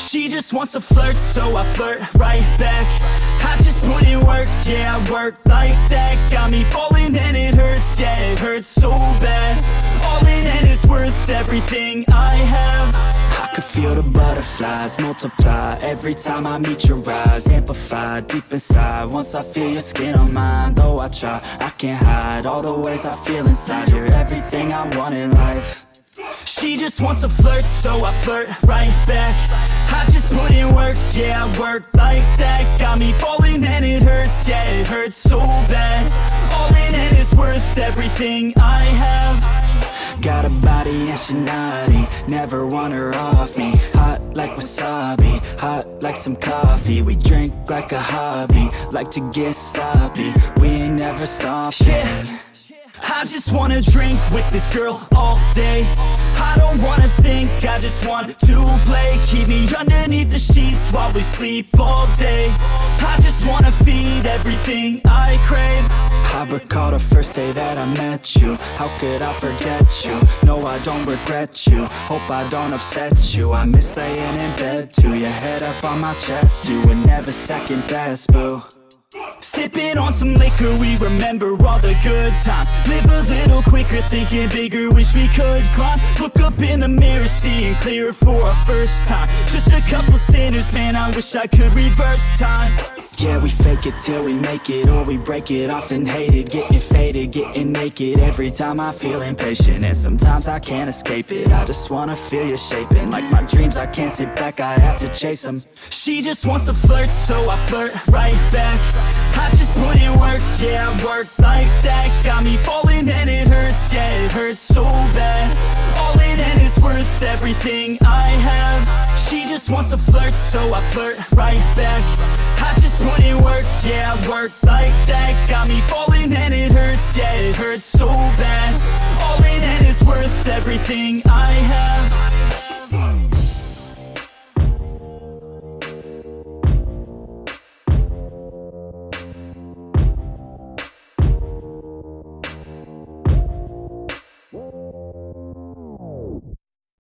She just wants to flirt, so I flirt right back. I just put in work, yeah, I work like that. Got me falling and it hurts, yeah, it hurts so bad. All in and it's worth everything I have. I could feel the butterflies multiply every time I meet your eyes. Amplify deep inside once I feel your skin on mine. Though I try, I can't hide all the ways I feel inside. You're everything I want in life. She just wants to flirt, so I flirt right back. I just put in work, yeah, I work like that. Got me falling and it hurts, yeah, it hurts so bad. All in and it's worth everything I have. Got a body and she naughty, never want her off me. Hot like wasabi, hot like some coffee. We drink like a hobby, like to get sloppy. We ain't never stopping. Yeah. I just wanna drink with this girl all day. I don't wanna think, I just want to play. Keep me underneath the sheets while we sleep all day. I just wanna feed everything I crave. I recall the first day that I met you. How could I forget you? No, I don't regret you. Hope I don't upset you. I miss laying in bed too. Your head up on my chest, you were never second best, boo. Sipping on some liquor, we remember all the good times. Live a little quicker, thinking bigger, wish we could climb. Look up in the mirror, seeing clearer for our first time. Just a couple sinners, man, I wish I could reverse time. Yeah, we fake it till we make it, or we break it off and hate it. Getting faded, getting naked, every time I feel impatient. And sometimes I can't escape it, I just wanna feel you shaping. Like my dreams, I can't sit back, I have to chase them. She just wants to flirt, so I flirt right back. I just put in work, yeah, I work like that. Got me falling and it hurts, yeah, it hurts so bad. All in and it's worth everything I have. She just wants to flirt, so I flirt right back. I just put in work, yeah, I work like that. Got me falling and it hurts, yeah, it hurts so bad. All in and it's worth everything I have.